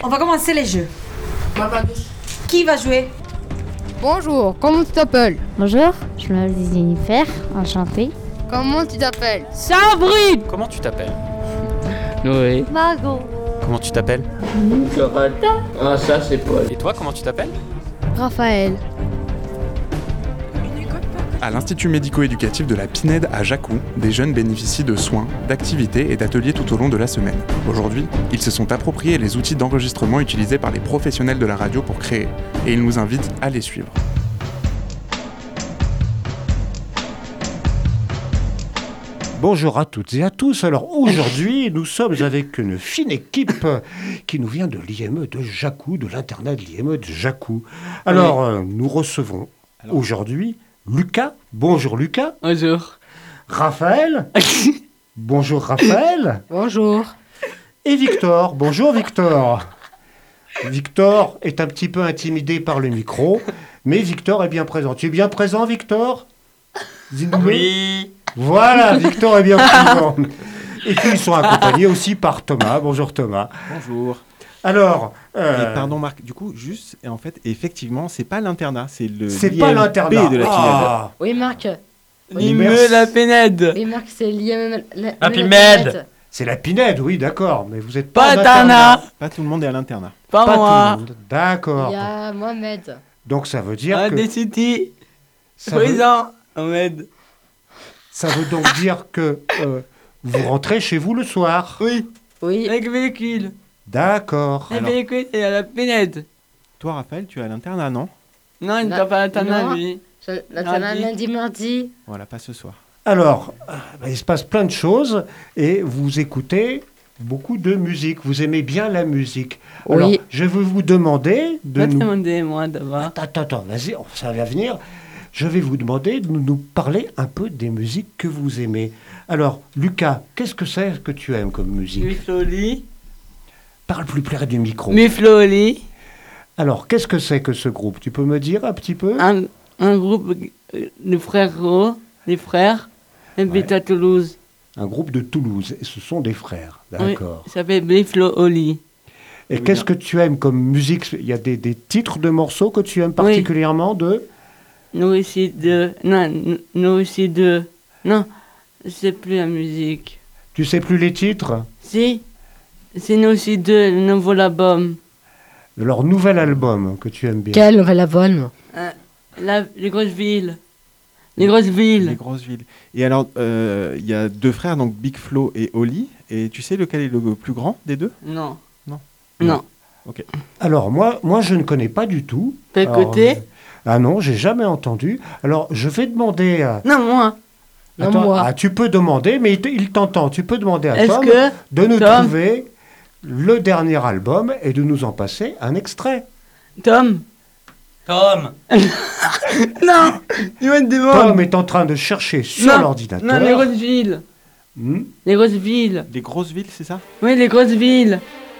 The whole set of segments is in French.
On va commencer les jeux. Qui va jouer? Bonjour, comment tu t'appelles? Bonjour, je m'appelle Jennifer, enchantée. Comment tu t'appelles? Sabrine. Comment tu t'appelles? Noé. Margot. Comment tu t'appelles? Jonathan. Ah, ça c'est Paul. Et toi, comment tu t'appelles? Raphaël. À l'Institut médico-éducatif de la Pinède à Jacou, des jeunes bénéficient de soins, d'activités et d'ateliers tout au long de la semaine. Aujourd'hui, ils se sont appropriés les outils d'enregistrement utilisés par les professionnels de la radio pour créer, et ils nous invitent à les suivre. Bonjour à toutes et à tous. Alors aujourd'hui, nous sommes avec une fine équipe qui nous vient de l'IME de Jacou, de l'internat de l'IME de Jacou. Alors, nous recevons aujourd'hui Lucas. Bonjour Lucas. Bonjour. Raphaël. Bonjour Raphaël. Bonjour. Et Victor. Bonjour Victor. Victor est un petit peu intimidé par le micro, mais Victor est bien présent. Tu es bien présent, Victor? Dis-nous-le. Oui. Voilà, Victor est bien présent. Et puis ils sont accompagnés aussi par Thomas. Bonjour Thomas. Bonjour. Alors, Et pardon Marc, du coup, juste, en fait, effectivement, c'est pas l'internat, c'est le c'est pas l'internat. de la Pinède. Ah. Oui, Marc. Merci. La Pinède. Oui, Marc, c'est l'IM. La Pinède. C'est la Pinède, oui, d'accord, mais vous êtes Pas pas l'internat. Pas tout le monde est à l'internat. Pas Pas moi. tout le monde. D'accord. Il y a Mohamed. Donc ça veut dire que City. ça veut, Mohamed. ça veut donc dire que vous rentrez chez vous le soir. Oui. Oui. Avec véhicule. D'accord. Alors- véhicule, c'est à la Pinède. Toi, Raphaël, tu es à l'internat, non? Non, il Non, n'est pas à l'internat, non. lui. L'internat Lundi. lundi, mardi. Voilà, pas ce soir. Alors, il se passe plein de choses et vous écoutez beaucoup de musique. Vous aimez bien la musique. Oui. Alors, je vais vous demander de Va te nous... demander, moi, d'abord. Attends, vas-y, ça va venir. Je vais vous demander de nous parler un peu des musiques que vous aimez. Alors, Lucas, qu'est-ce que c'est que tu aimes comme musique? Mifloli. Parle plus près du micro. Mifloli. Alors, qu'est-ce que c'est que ce groupe? Tu peux me dire un petit peu? Un groupe de frères des frères, habite à Toulouse. Un groupe de Toulouse. Et ce sont des frères, d'accord. Oui, ça s'appelle Mifloli. Et qu'est-ce que tu aimes comme musique? Il y a des titres de morceaux que tu aimes particulièrement de... Nous aussi deux. Non, nous aussi deux. Non, c'est plus la musique. Tu sais plus les titres? Si, c'est nous aussi deux, le nouveau album. De leur nouvel album que tu aimes bien. Quel nouvel album? Les grosses villes. Les grosses villes. Les grosses villes. Et alors, il y a deux frères, donc Big Flo et Oli. Et tu sais lequel est le plus grand des deux? Non. Non. Non. Ok. Alors, moi, je ne connais pas du tout. T'as Alors, écouté? Ah non, j'ai jamais entendu. Alors, je vais demander à... Non, moi. Non, Attends, moi. ah, tu peux demander, mais il t'entend. Tu peux demander à Est-ce Tom que de nous Tom- trouver le dernier album et de nous en passer un extrait. Tom? Non, il me demande. Tom est en train de chercher sur Non, l'ordinateur. Non, les grosses villes. Hmm. Les grosses villes. Les grosses villes, c'est ça? Oui, les grosses villes.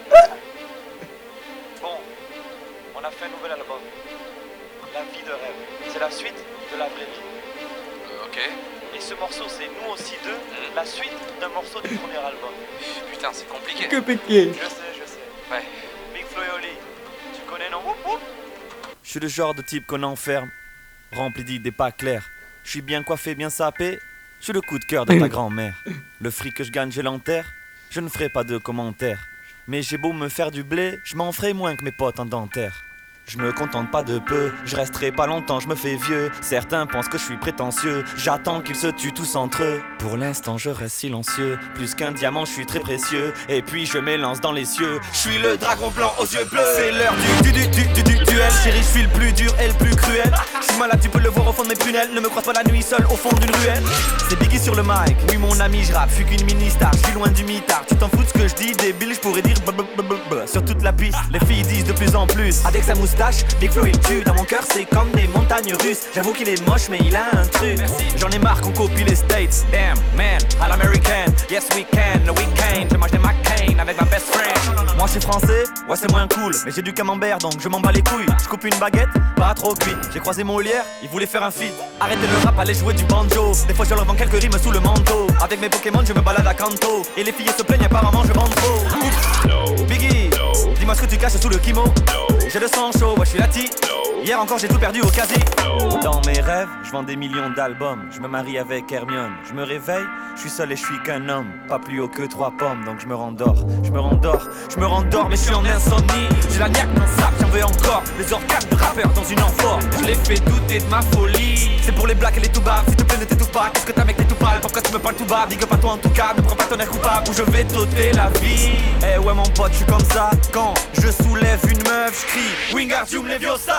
Bon, on a fait un nouvel album. La vie de rêve. C'est la suite de la vraie vie. Ok. Et ce morceau, c'est nous aussi deux, la suite d'un morceau du premier album. Putain, c'est compliqué. Que pété. Je sais. Ouais. Big Flo et Oli, tu connais, non? Je suis le genre de type qu'on enferme, rempli d'idées pas claires. Je suis bien coiffé, bien sapé. Je suis le coup de cœur de ta grand-mère. Le fric que je gagne, je l'enterre. Je ne ferai pas de commentaires. Mais j'ai beau me faire du blé, je m'en ferai moins que mes potes en dentaire. Je me contente pas de peu, je resterai pas longtemps, je me fais vieux. Certains pensent que je suis prétentieux, j'attends qu'ils se tuent tous entre eux. Pour l'instant je reste silencieux, plus qu'un diamant je suis très précieux. Et puis je m'élance dans les cieux, je suis le dragon blanc aux yeux bleus. C'est l'heure du duel, chérie je suis le plus dur et le plus cruel. Je suis malade, tu peux le voir au fond de mes prunelles, ne me croise pas la nuit seul au fond d'une ruelle. C'est Biggie sur le mic, oui mon ami je rappe, je suis qu'une mini-star, je suis loin du mitard. Tu t'en fous de ce que je dis, débile, je pourrais dire blablabla. Sur toute la piste, les filles disent de plus en plus, avec sa moustache, Big Flo il tue. Dans mon cœur c'est comme des montagnes russes. J'avoue qu'il est moche mais il a un truc. J'en ai marre qu'on copie les States. Damn man, à l'american. Yes we can, the weekend. Je mange des McCain avec ma best friend. Moi je suis français, ouais c'est moins cool. Mais j'ai du camembert donc je m'en bats les couilles. Je coupe une baguette, pas trop cuit. J'ai croisé Molière, il voulait faire un feat. Arrêtez le rap, allez jouer du banjo. Des fois je leur vends quelques rimes sous le manteau. Avec mes Pokémon je me balade à Kanto. Et les filles se plaignent apparemment je vends trop. Biggie, dis-moi ce que tu cache sous le kimo. J'ai le sang chaud, ouais, je suis lati. Hier encore, j'ai tout perdu au quasi. Dans mes rêves, je vends des millions d'albums. Je me marie avec Hermione. Je me réveille, je suis seul et je suis qu'un homme. Pas plus haut que 3 pommes, donc je me rendors. Je me rendors, mais je suis en insomnie. J'ai la niaque dans le sac, j'en veux encore. Les organes de rappeur dans une amphore. Je les fais douter de ma folie. C'est pour les blagues et les tout bas. S'il te plaît, ne t'étouffe pas. Qu'est-ce que t'as avec tes tout pâles? Pourquoi tu me parles tout bas? Big up à toi en tout cas, ne prends pas ton air coupable ou je vais t'ôter la vie. Eh ouais, mon pote, je suis comme ça. Quand je soulève une meuf, je crie Wingardium Leviosa.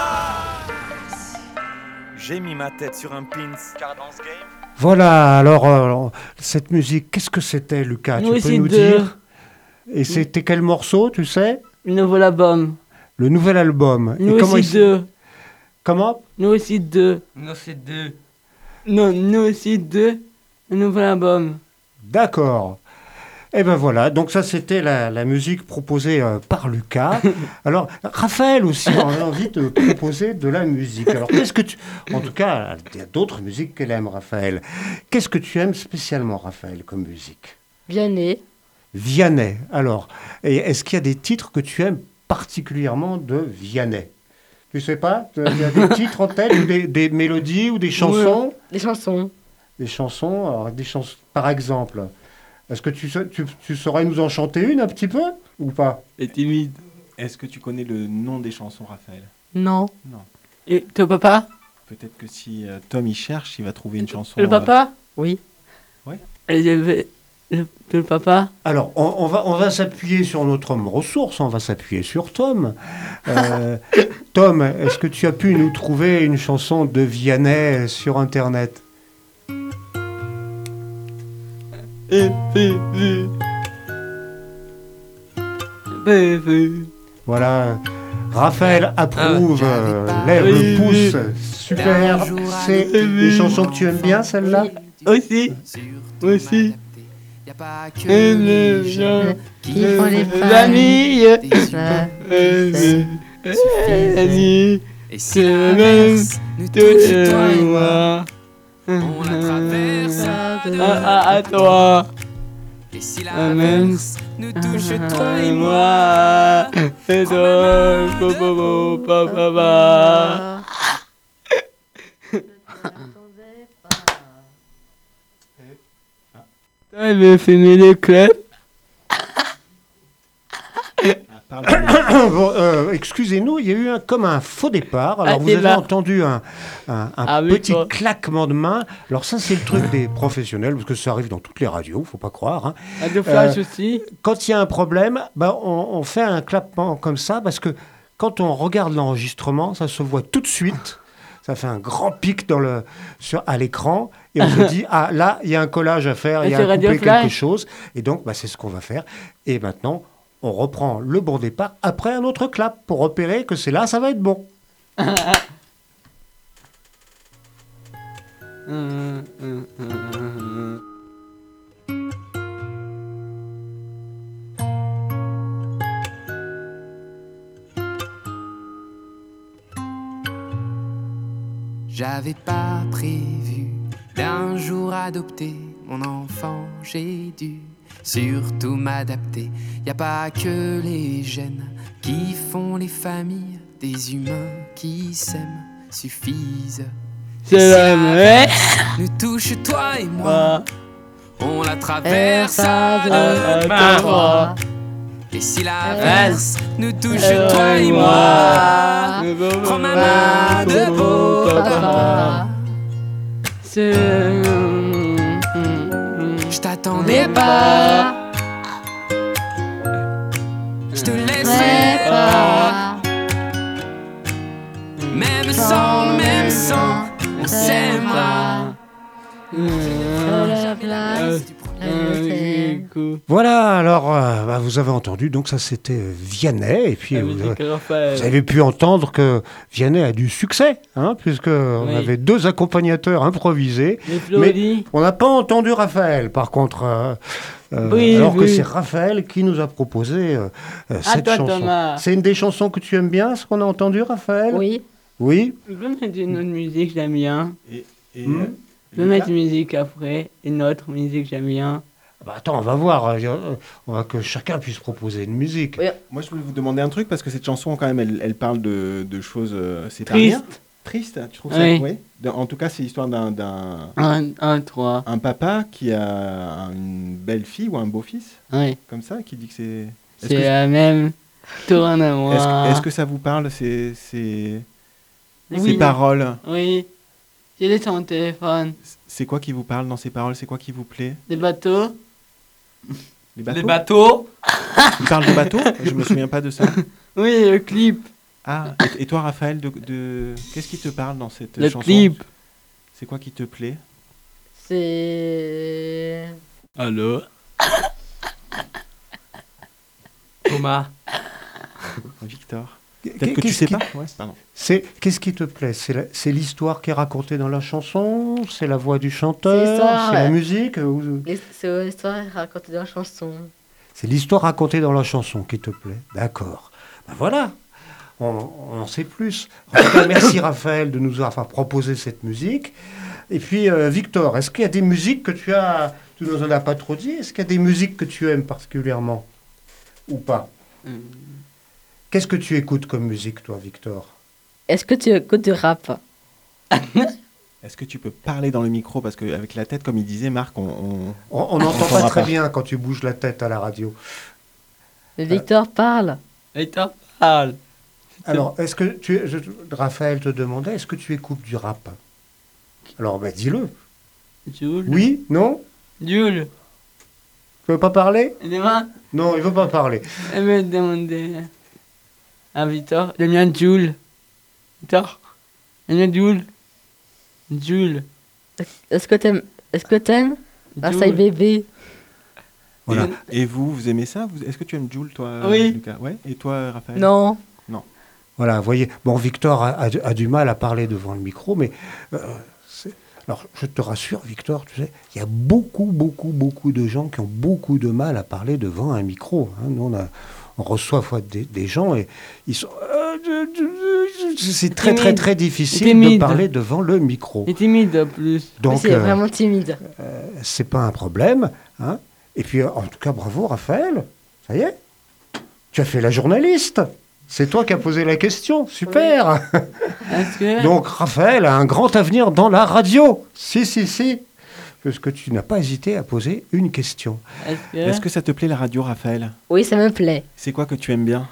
J'ai mis ma tête sur un pins, car dans ce game. Voilà, alors, cette musique, qu'est-ce que c'était, Lucas? Tu peux nous dire? Et c'était quel morceau, tu sais? Le nouvel album. Le nouvel album. Nous aussi deux. Comment? Nous aussi deux. Non, c'est 2. Non, nous aussi deux. Le nouvel album. D'accord. Et ben voilà, donc ça c'était la musique proposée par Lucas. Alors, Raphaël aussi, on a envie de proposer de la musique. Alors, qu'est-ce que tu... En tout cas, il y a d'autres musiques qu'elle aime, Raphaël. Qu'est-ce que tu aimes spécialement, Raphaël, comme musique? Vianney. Vianney. Alors, et est-ce qu'il y a des titres que tu aimes particulièrement de Vianney? Tu sais pas? Il y a des titres en tête, ou des mélodies, ou des chansons? Oui, des chansons. Des chansons, alors des chansons, par exemple. Est-ce que tu saurais nous en chanter une un petit peu, ou pas? Et timide. Est-ce que tu connais le nom des chansons, Raphaël? Non. Non. Et ton papa? Peut-être que si Tom y cherche, il va trouver une chanson. Le papa? Oui. Ouais. Et le papa? Alors, on va s'appuyer sur notre homme ressource, on va s'appuyer sur Tom. Tom, est-ce que tu as pu nous trouver une chanson de Vianney sur Internet? Voilà, Raphaël approuve, lève le pouce, super. C'est une chanson que tu aimes bien, celle-là? Aussi. Aussi. Et les gens qui font les familles. Et si la mer nous touche, toi et moi, on la traverse à toi. Et si la mer nous touche, toi et moi, et toi, papa. Elle veut fumer les clubs. Bon, excusez-nous, il y a eu comme un faux départ. Alors, vous avez entendu un petit claquement de main. Alors, ça, c'est le truc des professionnels, parce que ça arrive dans toutes les radios, il ne faut pas croire. Hein. De flash aussi. Quand il y a un problème, on fait un claquement comme ça, parce que quand on regarde l'enregistrement, ça se voit tout de suite. Ça fait un grand pic à l'écran. Et on se dit, ah, là, il y a un collage à faire, il y a à couper quelque chose. Et donc, c'est ce qu'on va faire. Et maintenant, on reprend le bon départ après un autre clap pour repérer que c'est là, ça va être bon. J'avais pas prévu d'un jour adopter mon enfant, j'ai dû surtout m'adapter. Y a pas que les gènes qui font les familles, des humains qui s'aiment suffisent. C'est la mer nous touche, toi et moi, on la traverse à toi. Et si la verse nous touche, toi et moi, prends ma main de beau papa. Je t'attendais pas, je te laisserai pas. Même sans, on s'aimera. Voilà, alors vous avez entendu, donc ça c'était Vianney, et puis vous avez pu entendre que Vianney a du succès, hein, puisque on avait 2 accompagnateurs improvisés, mais on n'a pas entendu Raphaël, par contre, alors que c'est Raphaël qui nous a proposé cette chanson. C'est une des chansons que tu aimes bien, ce qu'on a entendu, Raphaël? Oui. Oui. Je peux mettre une autre musique, j'aime bien. Je vais mettre une musique après, une autre musique, j'aime bien. Bah attends, on va voir. On va que chacun puisse proposer une musique. Oui. Moi, je voulais vous demander un truc parce que cette chanson, quand même, elle parle de choses. C'est Triste. Triste, tu trouves Oui. ça? Oui. En tout cas, c'est l'histoire d'un Un, trois. un papa qui a une belle fille ou un beau-fils, Oui. comme ça, qui dit que c'est. C'est la même. Tourne à moi. Est-ce que ça vous parle, ces Oui. paroles? Oui. J'ai laissé mon téléphone. C'est quoi qui vous parle dans ces paroles? C'est quoi qui vous plaît? Des bateaux. Les bateaux? Les bateaux. Tu parles de bateaux? Je me souviens pas de ça. Oui, le clip. Ah, et toi, Raphaël, qu'est-ce qui te parle dans cette Le chanson? clip. C'est quoi qui te plaît? C'est... Allô. Thomas. Victor. Peut-être que tu sais pas. Ouais, pardon. Qu'est-ce qui te plaît? C'est l'histoire qui est racontée dans la chanson? C'est la voix du chanteur? C'est l'histoire, C'est la ouais. musique? C'est l'histoire racontée dans la chanson. C'est l'histoire racontée dans la chanson qui te plaît. D'accord. Ben voilà. On en sait plus. En tout cas, merci Raphaël de nous avoir proposé cette musique. Et puis Victor, est-ce qu'il y a des musiques que tu as... Tu nous en as pas trop dit. Est-ce qu'il y a des musiques que tu aimes particulièrement? Ou pas? Qu'est-ce que tu écoutes comme musique, toi, Victor? Est-ce que tu écoutes du rap? Est-ce que tu peux parler dans le micro? Parce qu'avec la tête, comme il disait, Marc, On n'entend pas très bien quand tu bouges la tête à la radio. Mais Victor parle. Et t'en parles. Alors, est-ce que Raphaël te demandait, est-ce que tu écoutes du rap? Alors, ben, dis-le. Jules. Oui? Non? Jules. Tu veux pas parler? Demain, Non, il veut pas parler. elle me demandait à Victor. Le mien, Jules. Victor. Le mien, Jules. Jules. Est-ce que t'aimes Marseille Jules. bébé. Voilà. Et vous aimez ça? Est-ce que tu aimes Jules, toi, Oui. Lucas? Ouais. Et toi, Raphaël? Non. Voilà, vous voyez. Bon, Victor a du mal à parler devant le micro, mais... alors, je te rassure, Victor, tu sais, il y a beaucoup de gens qui ont beaucoup de mal à parler devant un micro. Hein. Nous, on reçoit des gens et ils sont... c'est très difficile Timide. de parler devant le micro. Il est timide en plus. Donc, C'est vraiment timide. c'est pas un problème. Hein. Et puis, en tout cas, bravo, Raphaël. Ça y est, tu as fait la journaliste. C'est toi qui as posé la question. Super. Est-ce que... Donc, Raphaël a un grand avenir dans la radio. Si. Parce que tu n'as pas hésité à poser une question. Est-ce que ça te plaît, la radio, Raphaël? Oui, ça me plaît. C'est quoi que tu aimes bien?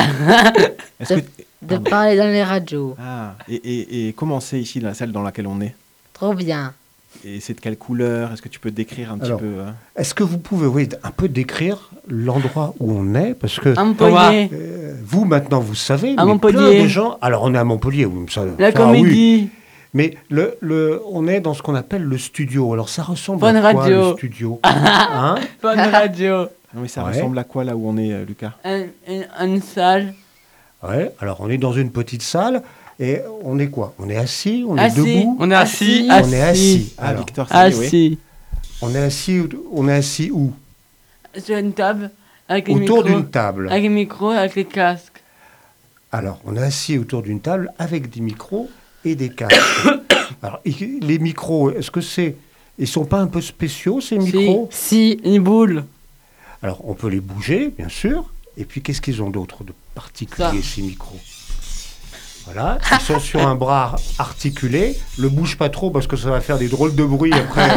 De parler dans les radios. Ah, et comment c'est ici, dans la salle dans laquelle on est? Trop bien. Et c'est de quelle couleur? Est-ce que tu peux décrire un Alors, petit peu Est-ce que vous pouvez un peu décrire l'endroit où on est? Parce que Montpellier. vous, maintenant, vous savez, À mais Montpellier. plein de gens... Alors, on est à Montpellier. Oui, La oui. comédie. Mais on est dans ce qu'on appelle le studio. Alors, ça ressemble Bonne à quoi, radio. le studio? Hein? Bonne radio. Non, mais ça Ouais. ressemble à quoi, là où on est, Lucas? Une salle. Ouais, alors on est dans une petite salle et on est quoi? On est assis, on est Assis. debout, On est assis. on est assis. Ah, Alors, Victor, ça y est, oui. Assis. on est assis où? Sur une table. Avec les Autour micros. d'une table. Avec les micros, avec les casques. Alors, on est assis autour d'une table avec des micros et des casques. Alors, les micros, est-ce que ils sont pas un peu spéciaux, ces micros? Si, une boule. Alors, on peut les bouger, bien sûr. Et puis, qu'est-ce qu'ils ont d'autre de particulier, ces micros? Voilà, ils sont sur un bras articulé. Le bouge pas trop parce que ça va faire des drôles de bruit après.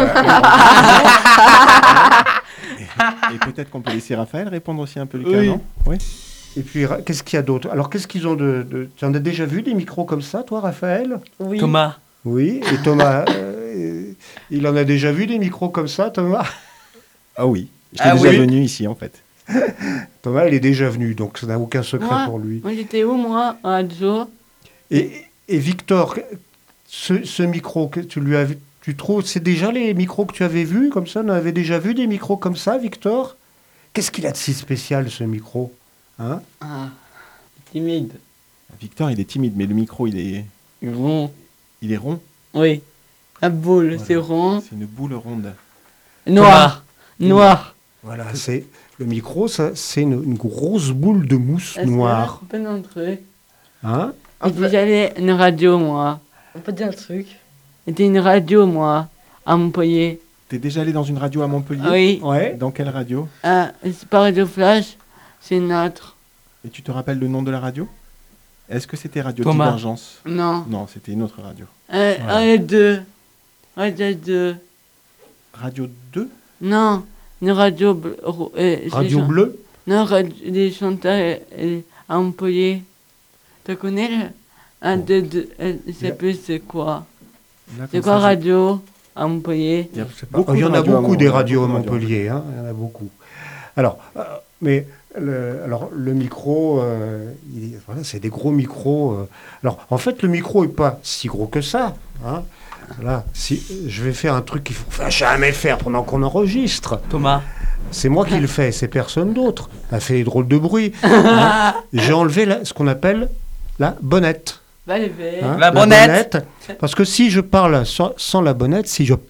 Et peut-être qu'on peut laisser Raphaël répondre aussi un peu, Lucas, Oui. non? Oui. Et puis, qu'est-ce qu'il y a d'autre? Alors, qu'est-ce qu'ils ont Tu en as déjà vu des micros comme ça, toi, Raphaël? Oui. Thomas. Oui. Et Thomas, il en a déjà vu des micros comme ça, Thomas? Ah oui. J'étais Ah déjà oui. venu ici, en fait. Thomas, il est déjà venu, donc ça n'a aucun secret Moi, pour lui. moi j'étais où, moi, à radio? Et Victor, ce micro que tu trouves, c'est déjà les micros que tu avais vus comme ça? On avait déjà vu des micros comme ça, Victor? Qu'est-ce qu'il a de si spécial, ce micro? Hein? Ah, timide. Victor, il est timide, mais le micro, il est Rond. rond. Oui. La boule, Voilà. c'est rond. C'est une boule ronde. Noir. Noir. Voilà, le micro, c'est une grosse boule de mousse Est-ce que noire. on peut entrer? Hein? Et puis j'avais une radio, moi. On peut dire un truc. C'était une radio, moi, à Montpellier. T'es déjà allé dans une radio à Montpellier? Oui. Ouais. Dans quelle radio? C'est pas Radio Flash, c'est notre. Et tu te rappelles le nom de la radio? Est-ce que c'était Radio Thomas. Divergence? Non. Non, c'était une autre radio. Radio 2. Radio 2. Radio 2? Non, une radio Radio Bleue? Non, des chanteurs à Montpellier. Tu connais le 1, 2, 2, je sais plus c'est quoi. C'est quoi radio à Montpellier? Il y en a beaucoup des radios à Montpellier, hein, il y en a beaucoup. Alors, mais le micro, voilà, c'est des gros micros. Alors, en fait, le micro n'est pas si gros que ça. Hein. Là, si, je vais faire un truc qu'il faut jamais faire pendant qu'on enregistre. Thomas. C'est moi qui le fais, c'est personne d'autre. Ça fait des drôles de bruit. Hein. J'ai enlevé ce qu'on appelle la bonnette. Hein, la bonnette. Parce que si je parle sans la bonnette,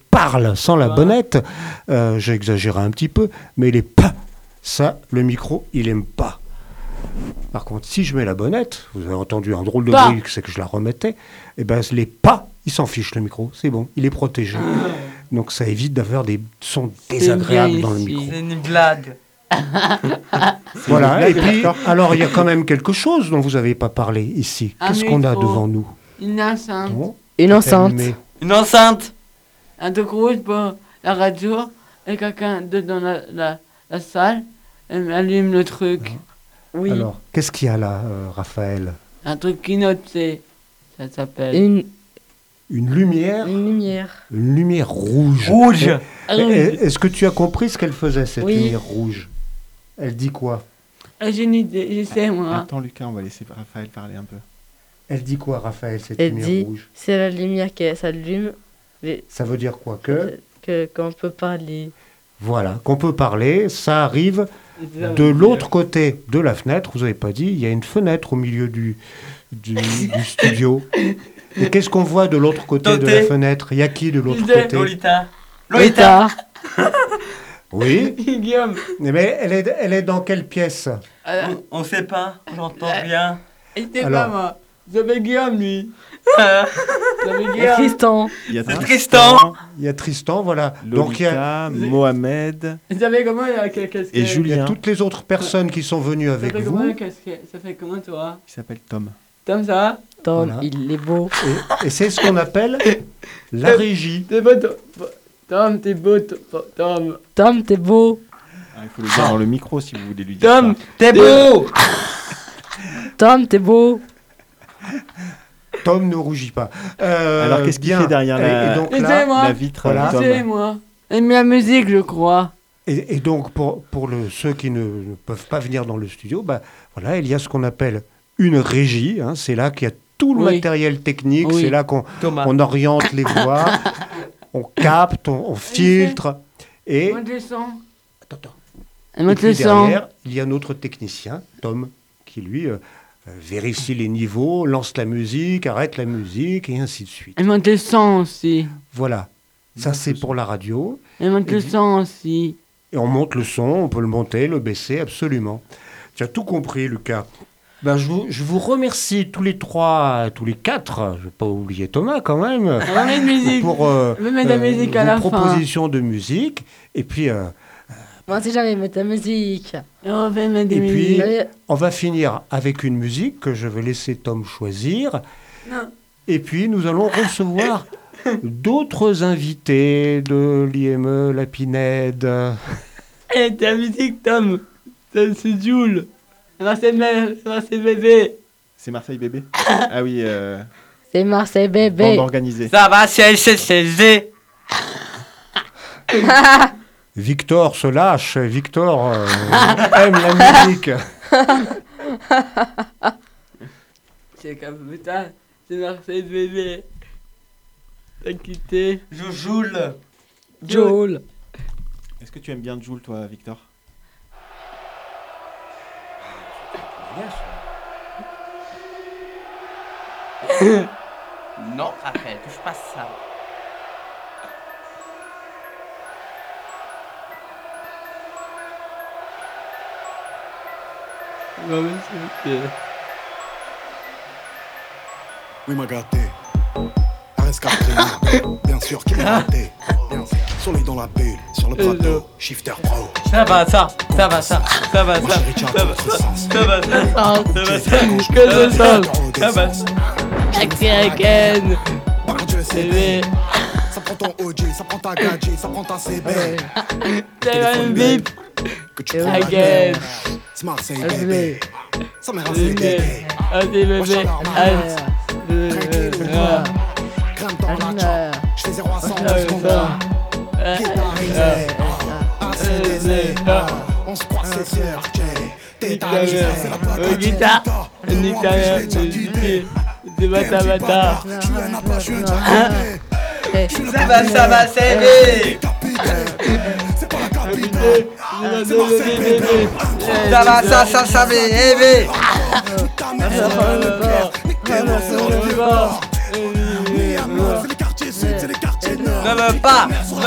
j'ai exagéré un petit peu, mais il est pas. Ça, le micro, il aime pas. Par contre, si je mets la bonnette, vous avez entendu un drôle de bruit, c'est que je la remettais, et ben les pas, il s'en fiche le micro, c'est bon, il est protégé. Donc ça évite d'avoir des sons désagréables dans le micro. C'est une blague. Voilà, et puis, alors il y a quand même quelque chose dont vous n'avez pas parlé ici. Qu'est-ce qu'on a devant nous? Une enceinte. Bon, Une enceinte. Une enceinte. Un truc rouge pour la radio, et quelqu'un dans la salle, allume le truc. Oui. Alors, qu'est-ce qu'il y a là, Raphaël? Un truc qui note, ça s'appelle. Une lumière. Une lumière. Une lumière rouge. Rouge. Est-ce que tu as compris ce qu'elle faisait, cette Oui. lumière rouge? Elle dit quoi? J'ai une idée, je sais moi. Attends Lucas, on va laisser Raphaël parler un peu. Elle dit quoi, Raphaël, cette Elle lumière dit, rouge? c'est la lumière qui s'allume. Ça veut dire quoi? Qu'on peut parler. Voilà, qu'on peut parler, ça arrive de l'autre côté de la fenêtre. Vous n'avez pas dit, il y a une fenêtre au milieu du studio. Et qu'est-ce qu'on voit de l'autre côté de la fenêtre? Il y a qui de l'autre côté? Lolita. Oui. Guillaume. Mais elle est dans quelle pièce? On sait pas, j'entends rien. Et c'est Alors. pas moi. J'avais Guillaume, lui. Et Tristan. Il y a Tristan. Il y a Tristan, voilà. Donc il y a Lolita, Mohamed J'avais comment il y a quelqu'un et il y a Julien, toutes les autres personnes qui sont venues avec vous. Ça fait comment toi? qui s'appelle Tom. Tom, ça va? Tom, Voilà. il est beau. Et c'est ce qu'on appelle la régie. T'es beau, Tom, t'es beau, Tom. Tom, t'es beau. Ah, il faut le dire dans le micro si vous voulez lui dire Tom, ça. t'es beau. Tom, t'es beau. Tom ne rougit pas. Alors qu'est-ce qu'il bien. fait derrière Et donc là, Laissez-moi. la vitre Voilà. Tom. Laissez-moi. Aime la musique, je crois. et donc pour ceux qui ne peuvent pas venir dans le studio, bah, voilà, il y a ce qu'on appelle une régie. Hein, c'est là qu'il y a tout le Oui. matériel technique. Oui. C'est là qu'on Thomas. on oriente les voix, on capte, on filtre. Et, Monte le son. attends. Et Monte puis le son. derrière, il y a notre technicien, Tom, qui lui vérifie les niveaux, lance la musique, arrête la musique, et ainsi de suite. Et monte le son aussi. Voilà. Ça, c'est pour la radio. Et monte le son aussi. Et on monte le son, on peut le monter, le baisser, absolument. Tu as tout compris, Lucas. Ben, je vous remercie tous les quatre, je ne vais pas oublier Thomas quand même, On va mettre musique. pour On va mettre la musique à la vos fin. propositions de musique. Et puis, Moi, si jamais mettre ta musique. Et on va mettre des Et puis- musiques. Allez, on va finir avec une musique que je vais laisser Tom choisir. Non. Et puis, nous allons recevoir d'autres invités de l'IME, la Pinède. Eh, ta musique, Tom. C'est Jules. C'est bébé. C'est Marseille bébé. Ah oui, c'est Marseille bébé. bande organisée. Ça va, c'est Z. Victor se lâche. Victor aime la musique. C'est comme putain, c'est Marseille bébé. T'as quitté. Joule. Joel. Est-ce que tu aimes bien Jules, toi, Victor? Non, Raphaël, touche pas ça. Oui, m'a gâté. RS4, bien sûr qu'il m'a gâté. Bien sûr. Soleil dans la bulle, sur le plateau, shifter pro. Ça va, ça va, ça va, Moi, chérie, tiens, ça va, contre sens. ça va, Que de sens, ça va. Again. CV. Ça prend ton OG, ça prend ta gadget, ça prend ta CB. Téléphone bip. Que tu prends la Again. gueule. C'est Marseille, bébé. Ça m'est rasé, bébé. Allez, bébé. Grimpe dans la chambre. Je fais 0 à 100 en secondes. Guitarisé, ACDC. On se croit, c'est sûr, tétanisé. C'est la patate. Guitare. Guitare. C'est bata. Je suis un appât, je suis un jack. Ça va, c'est bé. C'est pas la capitale. C'est Marseille, bébé. Ça va, ça va, bébé. Ta mère, c'est les quartiers sud, c'est les quartiers nord. Ne veux pas.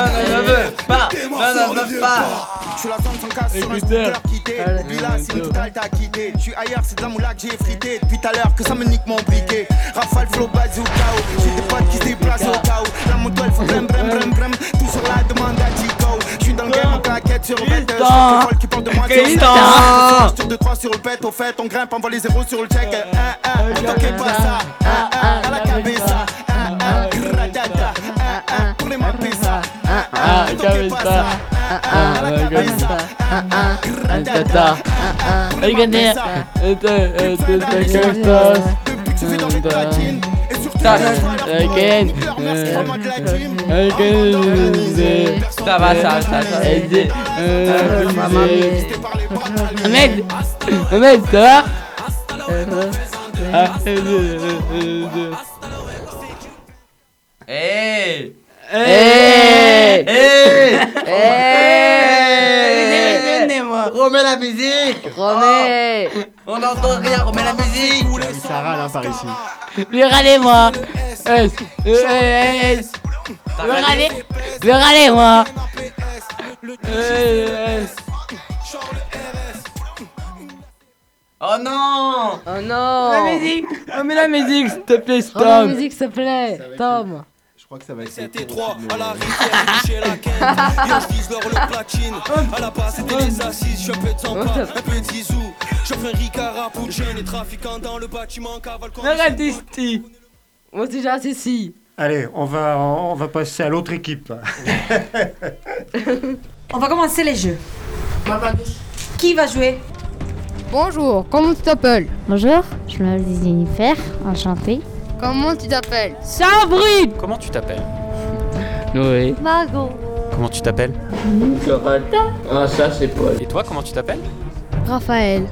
Je suis la zone sans casse sur un scooter quitté. Puis là, c'est une totale t'as quitté. Je suis ailleurs, c'est de la moula que j'ai frité. Depuis tout à l'heure que ça me nique mon briquet. Rafale, flow, bazooka. J'ai des potes qui se déplacent au cas où. La moto, elle fait brem. Tout sur la demande à Chico. Je suis dans le game en claquette sur le bête. Je suis qui porte de moi sur le sur 2-3 sur le pet. Au fait, on grimpe, on voit les zéros sur le check. T'inquiète pas ça. À la cabeza. Pour les marques ça. T'inquiète pas ça. Regardez. Ça va, ça. Ahmed, ça va? Hey! Remets la musique! Remets. On n'entend rien, remets la musique! Ça râle hein, par ici. Râlez-moi! Râlez-moi! Oh non! Oh non. La musique! Mets la musique, s'il te plaît, Remets la Tom! musique, s'il te plaît. Tom. Je crois que ça va être. C'était 3 à la rivière, chez la ken. Je vise l'or, le platine. À la base, c'était les assises. Je suis un peu de sympa, un peu de zizou. Je fais un Ricard pour jeunes et trafiquants dans le bâtiment. Cavale comme Arrête d'ici! Moi aussi j'ai assez si. Allez, on va passer à l'autre équipe. On va commencer les jeux. Qui va jouer? Bonjour, comment tu t'appelles? Bonjour, je m'appelle Jennifer, enchantée. Comment tu t'appelles? Sabrine! Comment tu t'appelles? Noé. Margot. Comment tu t'appelles? Coretta. Ah, ça c'est Paul. Et toi, comment tu t'appelles? Raphaël.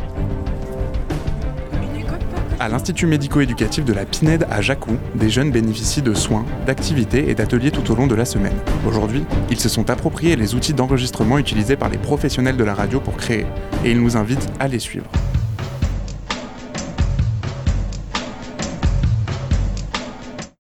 À l'Institut médico-éducatif de la Pinède à Jacou, des jeunes bénéficient de soins, d'activités et d'ateliers tout au long de la semaine. Aujourd'hui, ils se sont appropriés les outils d'enregistrement utilisés par les professionnels de la radio pour créer, et ils nous invitent à les suivre.